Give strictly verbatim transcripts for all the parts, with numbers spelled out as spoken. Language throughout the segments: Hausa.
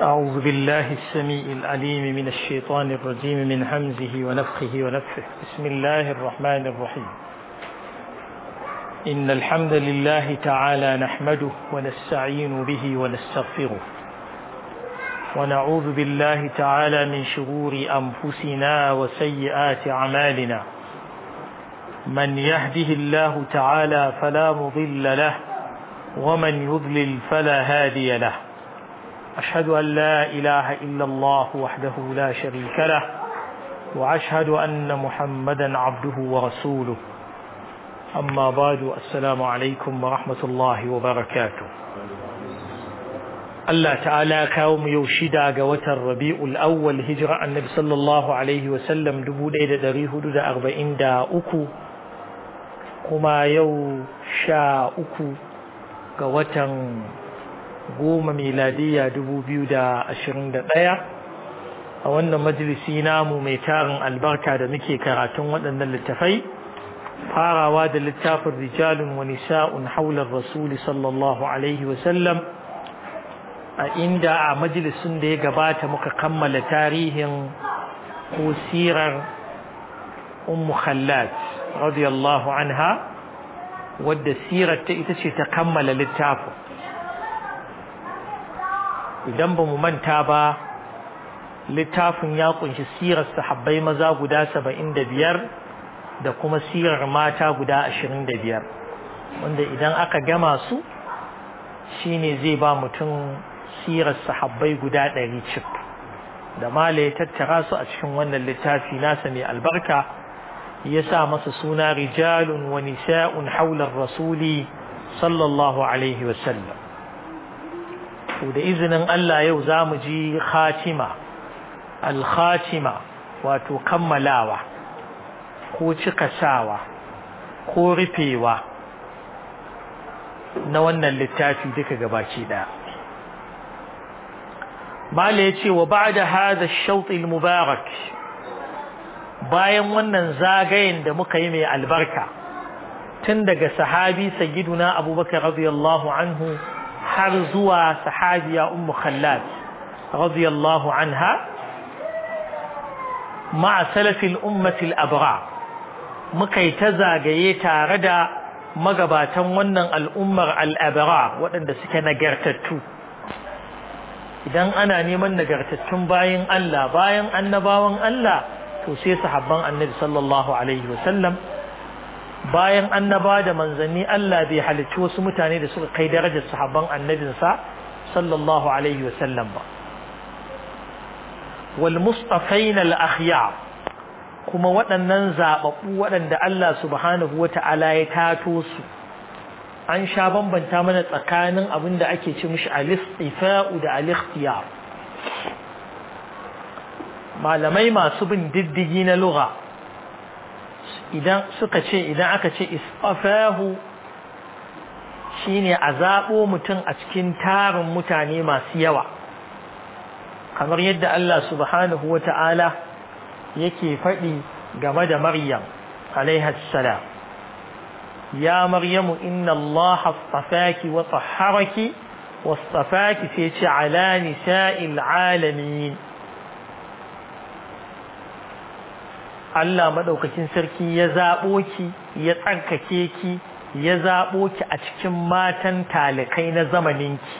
أعوذ بالله السميع العليم من الشيطان الرجيم من همزه ونفخه ونفخه بسم الله الرحمن الرحيم إن الحمد لله تعالى نحمده ونستعين به ونستغفره ونعوذ بالله تعالى من شرور أنفسنا وسيئات أعمالنا من يهده الله تعالى فلا مضل له ومن يضلل فلا هادي له أشهد أن لا إله إلا الله وحده لا شريك له وأشهد أن محمدا عبده ورسوله أما بعد السلام عليكم ورحمة الله وبركاته الله تعالى كوم يوشدا قوة الربيع الأول هجرة النبي صلى الله عليه وسلم دبود إيدا دريه دا أربعين دا أكو كما يو شا أكو قوة goma miladiya dubu biyu da ashirin da ɗaya a wannan majalisi namu mai tarin albarka da muke karatun waɗannan littafai farawa da littafin rijalun wa nisa'un haular rasuli sallallahu alaihi wasallam a inda a majalisun da ya gabata muka kammala tarihin ko sirar ummu khallad radiyallahu anha wadda sirar ta ita ce ta kammala littafin idan ba mu manta ba littafin ya kunshi sirar sahabbai maza guda saba'in da biyar da kuma sirar mata guda ashirin da biyar wanda idan aka gama su shine zai ba mutum sirar sahabbai guda ɗari cif da mala ya tattara su a cikin wannan littafi nasa mai albarka ya sa masa suna rijalun wa nisa'un haular rasuli sallallahu alaihi wasallam. da izinin Allah yau za mu ji khatima al-khatima wato kammalawa ko cikasawa ko rufewa na wannan littafi duka gabaci daya mala yace wa ba'da hadha ash-shawt al-mubarak bayan wannan zagayen da muka yi mai albarka tun daga sahabi sayyiduna abubakar radiyallahu anhu har zuwa sahabiya ummu khallad radiyallahu anha ma'a salafil ummati al-abrar muka yi ta zagaye tare da magabatan wannan al'ummar al-abrar waɗanda suke nagartattu idan ana neman nagartattun bayan Allah bayan annabawan Allah to sai sahabban annabi sallallahu alaihi wasallam bayan annaba da manzanni Allah bai halicci wasu mutane da suka kai darajar sahabban annabinsa sallallahu alaihi wasallam ba wal mustafain al akhyar kuma waɗannan zababbu waɗanda Allah subhanahu wata'ala ya tato su an sha bambanta mana tsakanin abin da ake ce mishi al istifa'u da al ikhtiyar malamai masu bin diddigi na lugha idan suka ce idan aka ce istafahu shine a zabo mutum a cikin tarin mutane masu yawa kamar yadda Allah subhanahu wata'ala yake faɗi game da Maryam alaiha salam ya Maryamu inna Allah astafaki wa tahharaki wastafaki sai ce ala nisa'il alamin Allah madaukakin sarki ya zabo ki ya tsarkake ki ya zabo ki a cikin matan talikai na zamaninki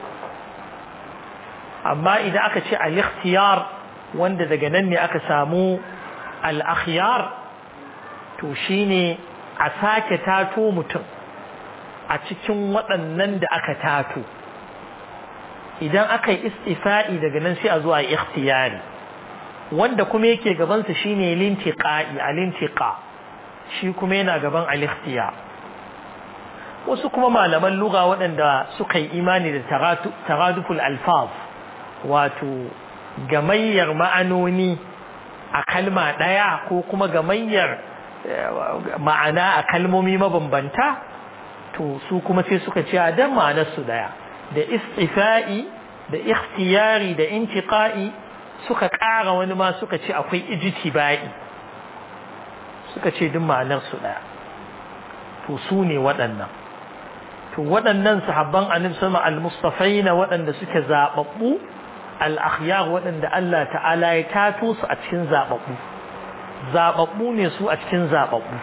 amma idan aka ce al-ikhtiyar wanda daga nan ne aka samu al-akhyar to shine a sake tato mutum a cikin waɗannan da aka tato idan aka yi istifa'i daga nan sai a zo a yi ikhtiyari wanda kuma yake gabansa shine lintiqa'i alintiqa shi kuma yana gaban al-ikhtiyar wasu kuma malaman lugha waɗanda suka yi imani da taraduful alfaz wato gamayyar ma'anoni a kalma ɗaya ko kuma gamayyar ma'ana a kalmomi mabambanta to su kuma sai suka ce dan ma'anar su daya da istifa'i da ikhtiyari da intiqa'i suka ƙara wani ma suka ce akwai ijtibai suka ce duk ma'anar su daya to su ne waɗannan to waɗannan sahabban annabi sallallahu alaihi wasallam al-mustafaina waɗanda suke zababbu al-akhyar waɗanda Allah ta'ala ya tato su a cikin zababbu zababbu ne su a cikin zababbu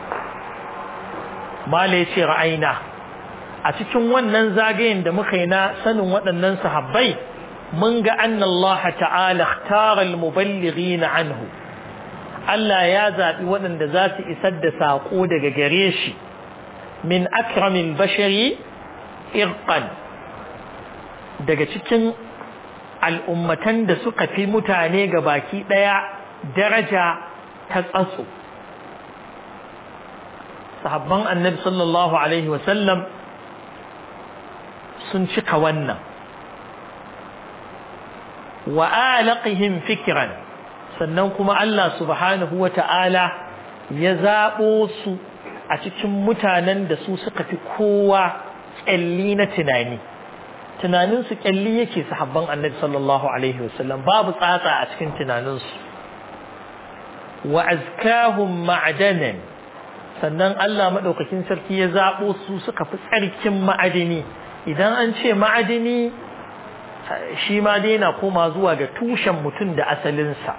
mala yace ra'ayna a cikin wannan zagayen da muka yi na sanin waɗannan sahabbai mun ga anna Allah ta'ala ikhtara al-muballighin anhu Allah ya zabi waɗanda za su isar da sako daga gare shi min akramil bashari irqan daga cikin al'ummatan da suka fi mutane ga baki daya daraja ta tsatso sahabban annabi sallallahu alaihi wasallam sun cika wannan wa alaqihim fikran sannan kuma Allah subhanahu wata'ala ya zabo su a cikin mutanen da su suka fi kowa kyalli na tunani tunanin su kyalli yake sahabban annabi sallallahu alaihi wasallam babu tsatsa a cikin tunanin su wa azkahum ma'danan sannan Allah madaukakin sarki ya zabo su suka fi tsarkin ma'adini idan an ce ma'adini shi ma dai yana koma zuwa ga tushen mutum da asalinsa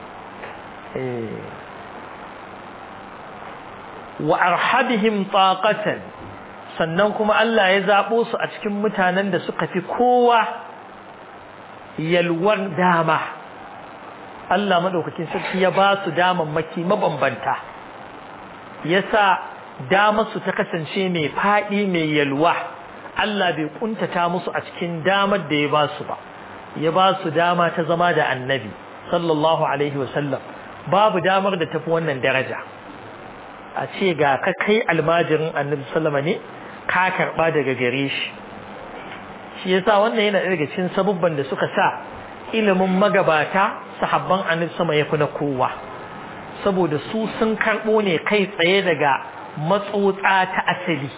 wa arhabihim taqatan sannan kuma Allah ya zabo su a cikin mutanen da suka fi kowa yalwar dama Allah madaukakin sarki ya ba su damammaki mabambanta yasa damar su ta kasance mai fadi mai yalwa Allah bai kuntata musu a cikin damar da ya ba su ba ya ba su dama ta zama da annabi sallallahu alaihi wasallam babu damar da tafi wannan daraja a ce ga ka kai almajirin annabi sallama ne ka karba daga gare shi shi yasa wannan yana daga cikin sabubban da suka sa ilimin magabata sahabban annabi sama yafi na kowa saboda su sun karbo ne kai tsaye daga matsotsa ta asali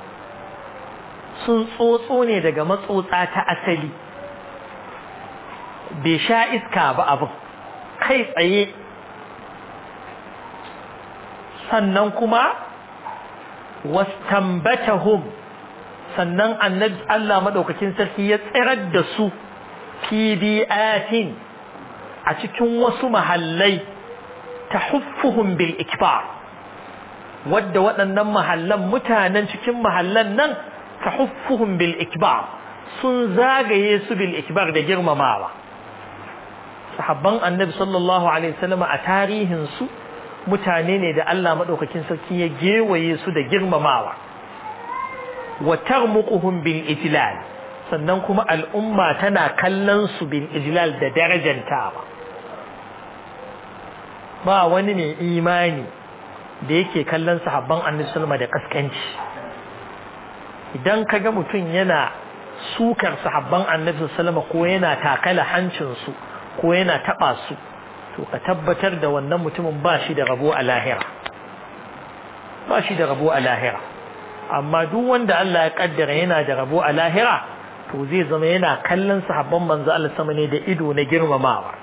sun tsotso ne daga matsotsa ta asali bai sha iska ba abin kai tsaye sannan kuma wastanbatahum sannan annabi Allah madaukakin sarki ya tsirar da su fi bi'atin a cikin wasu mahallai tahuffuhum bil ikbar wadda waɗannan mahallan mutanen cikin mahallan nan tahuffuhum bil ikbar sun zagaye su bil ikbar da girmamawa sahabban annabi sallallahu alaihi wasallam a tarihin su mutane ne da Allah madaukakin sarki ya gewaye su da girmamawa wa tarmuquhum bil ijlal sannan kuma al'umma tana kallon su bil ijlal da darajantawa ba wani ne imani da yake kallon sahabban annabi sallallahu alaihi wasallam da kaskanci idan kaga mutum yana sukar sahabban annabi sallallahu alaihi wasallam ko yana takala hancin su ko yana taba su to ka tabbatar da wannan mutumin ba shi da rabo a lahira ba shi da rabo a lahira amma duk wanda Allah ya kaddara yana da rabo a lahira to zai zama yana kallon sahabban manzo Allah sama ne da ido na girmamawa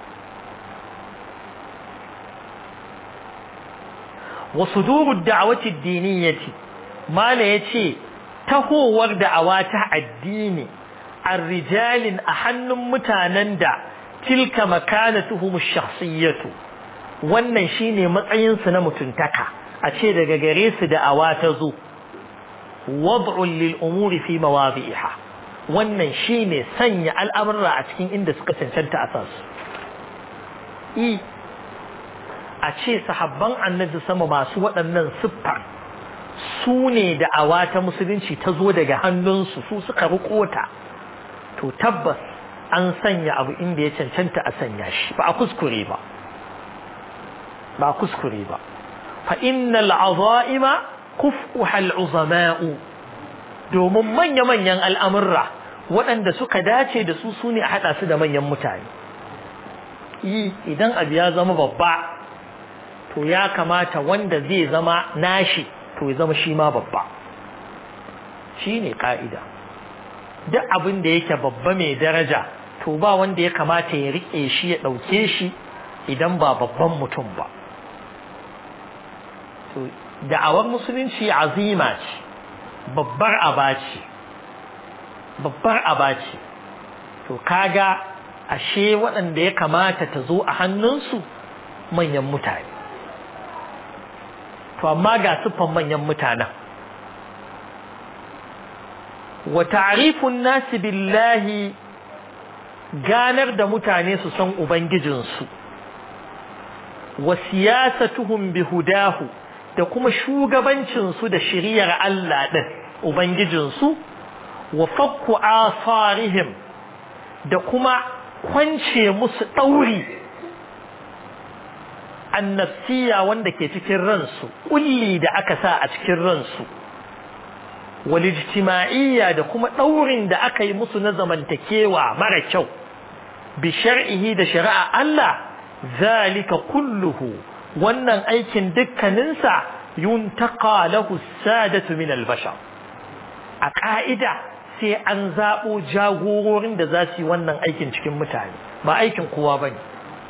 wa sudurud da'wati ad-diniyyati mala yace tahowar da'awa ta addini ar-rijalin a hannun mutanen da tilka makanatuhum ash-shakhsiyyatu wannan shine matsayin su na mutuntaka a ce daga gare su da'awa ta zo wad'u lil umuri fi mawadi'iha wannan shine sanya al'amura a cikin inda suka cancanta a sasu i a ce sahabban annabi sama masu waɗannan siffa su ne da'awa ta musulunci ta zo daga hannunsu su suka riko ta to tabbas an sanya abu inda ya cancanta a sanya shi ba a kuskure ba ba a kuskure ba fa innal azaima kufuha al'uzama'u domin manya-manyan al'amurra waɗanda suka dace da su su ne a haɗa su da manyan mutane yi idan abu ya zama babba to ya kamata wanda zai zama nashi to ya zama shi ma babba shi ne ƙa'ida duk abin da yake babba mai daraja to ba wanda ya kamata ya riƙe shi ya ɗauke shi idan ba babban mutum ba da'awar musulunci azima ce babbar aba ce babbar aba ce to kaga ashe waɗanda ya kamata ta zo a hannunsu manyan mutane. To amma ga siffan manyan mutanen. Wa ta'rifun nasi billahi, ganar da mutane su san ubangijinsu, wa siyasatuhum bihudahu, da kuma shugabancinsu da shiriyar Allah din ubangijinsu, wa fakku asarihim, da kuma kwance musu ɗauri annafsiya wanda ke cikin ransu, kulli da aka sa a cikin ransu, wal ijtima'iyya, da kuma ɗaurin da aka yi musu na zamantakewa mara kyau, bi shar'ihi, da shari'a Allah. Zalika kulluhu, wannan aikin dukkaninsa yuntaqa lahu sadatu min al-bashar. A ka'ida sai an zabo jagororin da za su yi wannan aikin cikin mutane, ba aikin kowa bane.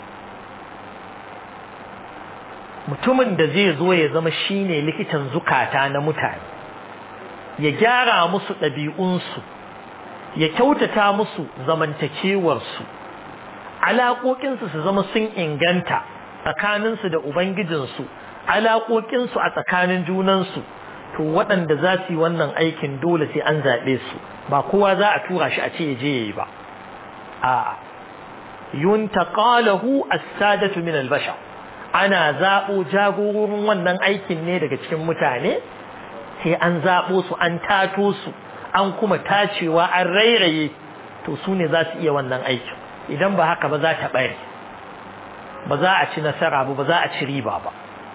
Mutumin da zai zo ya zama shine likitan zukata na mutane, ya gyara musu ɗabi'unsu, ya kyautata musu zamantakewarsu, alaƙoƙinsu su zama sun inganta tsakaninsu da Ubangijinsu, alaƙoƙinsu a tsakanin junansu, to waɗanda za su yi wannan aikin dole sai an zaɓe su, ba kowa za a tura shi a ce je yayi ba. A yuntaqa lahu as-sadatu min al-bashar, ana zaɓo jagororin wannan aikin ne daga cikin mutane, sai an zaɓo su, an tato su, an kuma tacewa, an rairaye, to su ne za su iya wannan aikin. Idan ba haka ba za ta ɓare, ba za a ci nasara ba, ba za a ci riba ba.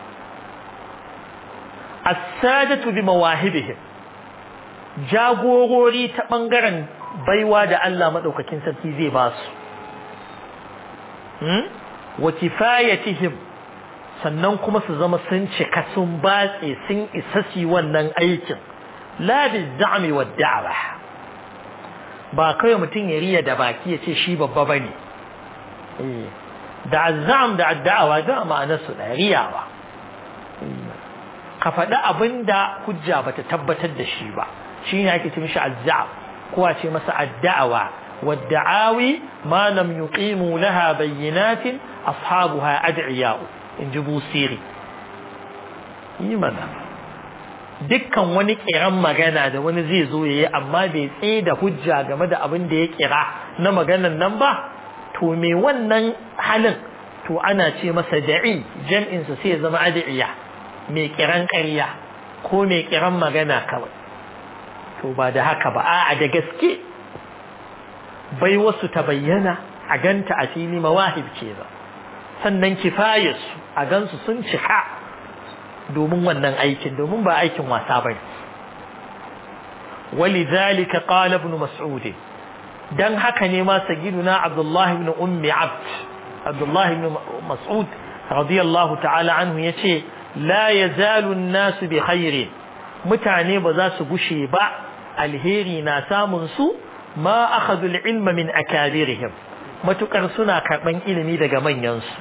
As-sadatu bi mawahibihim, jagorori ta ɓangaren baiwa da Allah maɗaukakin sarki zai ba su. Wa kifayatihim, sannan kuma su zama sun cika, sun batse, sun isa su wannan aikin. La bi-za'mi wad-da'wa, ba kawai mutum ya riya da baki ya ce shi babba bane. Eh, da azzam da addawa da ma'anar su da riyawa. Ka faɗi abinda hujja bata tabbatar da shi ba, shine ake ce mishi azzam, ko a ce masa addawa. Wadda'awi ma lam yuqimu laha bayyinatin ashabuha ad'iya'u, in ji Busiri. Yi mana dukkan wani kiran magana da wani zai zo yayi amma bai tsaye da hujja game da abin da ya kira na maganan nan ba, to me wannan halin to ana ce masa da'i, jam'in sa sai ya zama adiya, mai kiran ƙarya ko mai kiran magana kawai. To ba da haka ba, a'a da gaske bai wasu ta bayyana a ganta a fili, mawahib kenan. Sannan kifayarsu a gansu sun cika domin wannan aikin, domin ba aikin wasa bane. Walidhalika qala ibn Mas'ud, dan haka ne ma sayyiduna Abdullah ibn Ummi Abd, Abdullah ibn Mas'ud radiyallahu ta'ala anhu yace, la yazalu an-nas bi khairin, mutane ba za su gushe ba alheri na samun su, ma akhadhu al-ilma min akabirihim, matukar suna karban ilimi daga manyan su.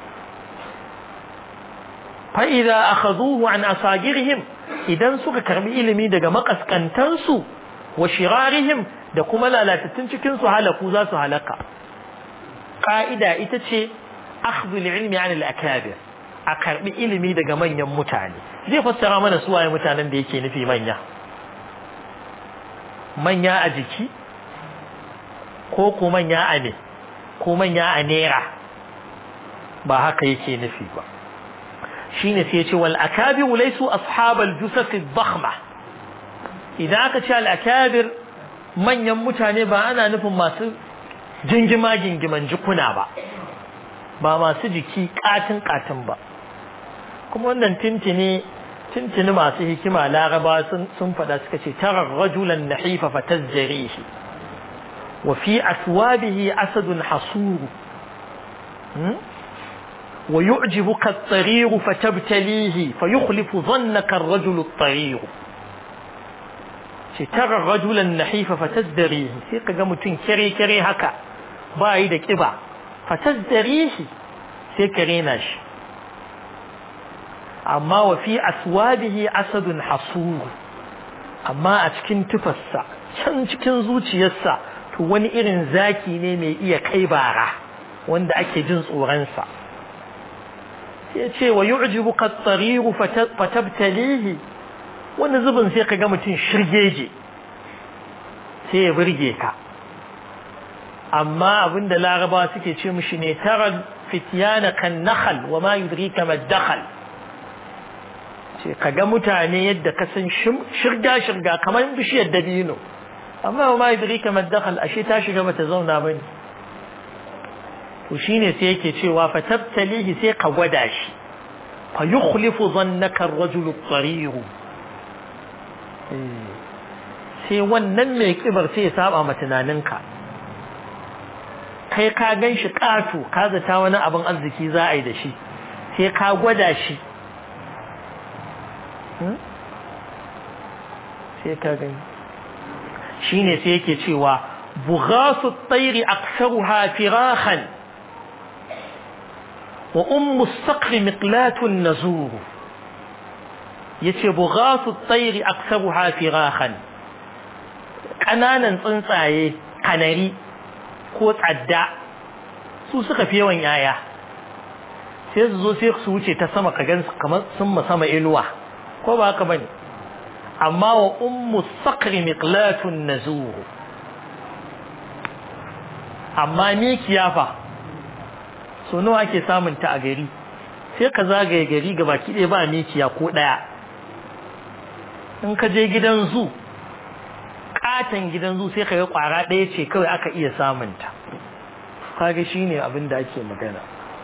فإذا أخذوه عن أصاغرهم، إذا سوك كرمي إلمي دقا مقس كنتنسو وشرارهم دقما لا لا تتنشكنسو هلكو ذاسو هلكا. قائدة إتتشي أخذ العلم عن الأكابر، أكرمي إلمي دقا من يمتعني. زي فسر من سواء يمتعني ديكين في من يا من يا أجيكي كوكو من يا أني كو من يا أنيرا، ba haka yake nufi ba. Shine sai yace wal akabir laysu ashabal jusas ad-dakhma, idan aka ce al akabir manyan mutane ba ana nufin masu jingima gingiman jikuna ba, ba masu jiki katin katin ba. Kuma wannan tintini tintini masu hikima laraba sun sun fada suka ce tara rajulan nahifa fatazrihi wa fi aswabihi asadun hasur ويعجبك الطريق فتبتليه فيخلف ظنك الرجل الطريق. ترى الرجل النحيف فتزدريه، سيقى قمتين كري كري هكا بايد كبا فتزدريه سيكريناش. أما وفي أسواده أسد حصور، أما أتكن تفسع شن تكن زوتي يسع to wani irin zaki ne mai iya kai bara wanda ake jin tsoronsa. sai ce wa yu'jibuka at-tariru fatabtalihi, wani zubin sai ka ga mutum shirgeje sai ya burge ka, amma abinda laraba suke ce mishi ne taral fityana kan nakhal wa ma yudrika mad-dakhal, ce kaga mutane yadda ka san shirga shirga kamar bishiyar dabino, amma wa ma yudrika mad-dakhal ashe ta shiga bata zauna bane. to shine sai yake cewa fa tabtalihi, sai ka gwada shi, fa yukhlifu dhannaka ar-rajulu at-tarir, sai wannan mai kibar sai ya saba ma tunaninka, kai ka gan shi ƙato ka zata wani abin arziki za a yi da shi, sai ka gwada shi sai ka gani. shi ne sai yake cewa bughasu at-tayri aktharuha firahan wa ummu as-saqri miqlatun nazur, yace bughasu at-tayri aktharuha firahan, kananan tsuntsaye kanari ko tsadda su suka fi yawan yaya, sai su zo sai su wuce ta sama ka gansu kamar sun sama inuwa, ko ba haka bane. amma wa ummu sakri miqlatun nazur, amma mikiya fa so nawa ake samun ta a gari, sai ka zagaye gari gabaki ɗaya ba mikiya ko ɗaya. in ka je gidan zu, katon gidan zu, sai ka ga kwara ɗaya ce kawai aka iya samun ta. kaga shine abin da ake magana.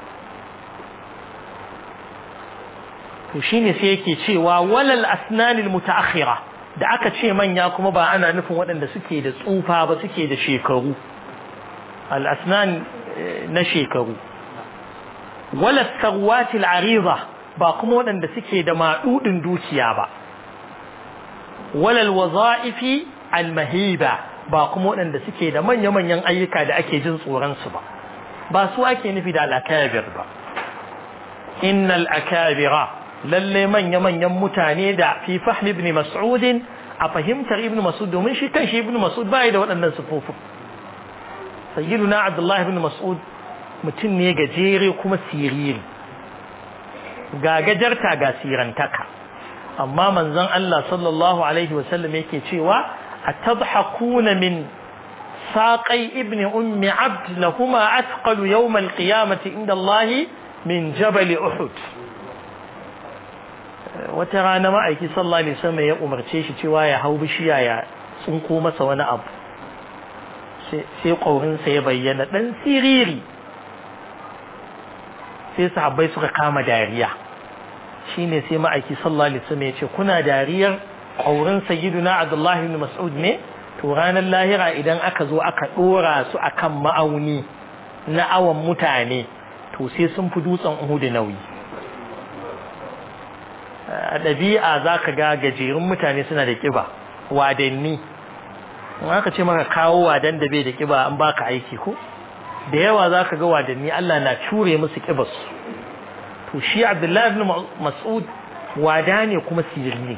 to shine sai yake cewa walal asnanil mutaakhira, da aka ce manya kuma ba ana nufin waɗanda suke da tsufa ba, suke da shekaru, al asnan na shekaru. wala sarwatil ariza, ba kuma waɗanda suke da madudin dukiya ba. walal wazaifi al mahiba, ba kuma waɗanda suke da manya-manyan ayyuka da ake jin tsoron su ba, ba su ake nufi da al akabir ba. innal akabira, lalle manya-manyan mutane da fi fahmi ibn Mas'ud, a fahimtar ibn Mas'ud, domin shi kanshi ibn Mas'ud bai da waɗannan sifofin. sayyiduna Abdullah ibn Mas'ud mutum ne gajere kuma siriri, ga gajarta ga sirantaka, amma manzon Allah sallallahu alaihi wasallam yake cewa atadhakuna min saqai ibn ummi abd lahuma athqalu yawm al-qiyamati inda Allah min jabal Uhud. wata rana ma'aiki sallallahu alaihi wasallam ya umarce shi cewa ya hau bishiya ya tsinko masa wani abu, sai ƙaurinsa ya bayyana ɗan siriri, sai sahabbai suka kama dariya. shine sai ma'aiki sallallahu alaihi wasallam ya ce kuna dariyar ƙaurin sayyiduna Abdullah ibn Mas'ud ne? to ranar lahira idan aka zo aka ɗora su akan ma'auni na awan mutane, to sai sun fi dutsen Uhud nauyi. a ɗabi'a za ka ga gajerun mutane suna da ƙiba, wadanni. in aka ce maka kawo wadan da bai da ƙiba an baka aiki ko da yawa za ka ga wadanni Allah na cure musu ƙibarsu. to shi Abdullahi ibn Mas'ud wada ne kuma siriri,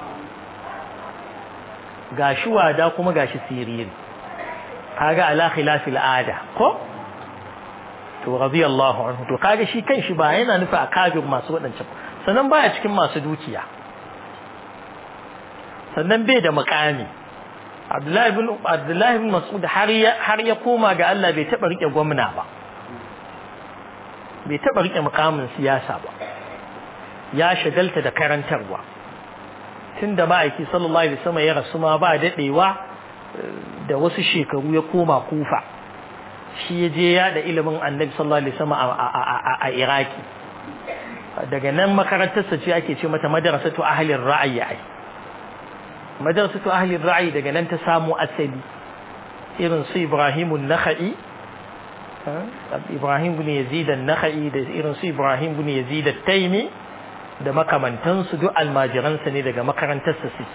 gashi wada kuma gashi siriri, kaga ala khilafil ada ko. to radiyallahu anhu, to kaga shi kanshi ba yana nufi akabir masu wadancan, sannan baya cikin masu dukiya, sannan bai da makami. Abdullahi ibn Abdullahi ibn Mas'ud har ya har ya koma ga Allah bai taba rike gwamna ba, bai taba rike mukamin siyasa ba, ya shagalta da karantarwa. tunda ma'aiki sallallahu alaihi wasallam ya rasu ma ba dadewa da wasu shekaru ya koma Kufa, shi ya je ya da ilimin Annabi sallallahu alaihi wasallam a Iraki. daga nan makarantarsa ce ake ce mata madrasatu ahli ar-ra'yi. ai madrasatu ahli ar-ra'yi daga nan ta samu asali, irin su Ibrahim an-Nakhai, Ibrahim ibn Yazid an-Nakhai da irin su Ibrahim ibn Yazid at-Taymi da makamantansu duk almajiransa ne daga makarantarsa suke.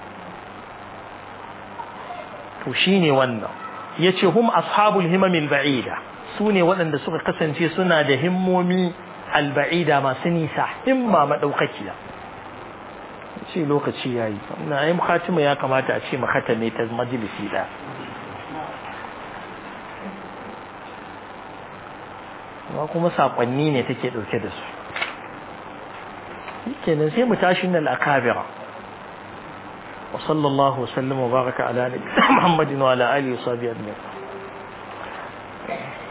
to shine wannan yace hum ashabul himam al-ba'ida, sune waɗanda suka kasance suna da himmomi al-ba'ida masu nisa, himma madaukakiya. ce lokaci yayi, ina yin khatima ya kamata a ce makata ne ta majalisi da amma kuma saƙonni ne take ɗauke da su kenan sai mu tashi nan al-akabira wa sallallahu wasallam wa baraka ala nabiyyina muhammadin wa ala alihi wa sahbihi ajma'in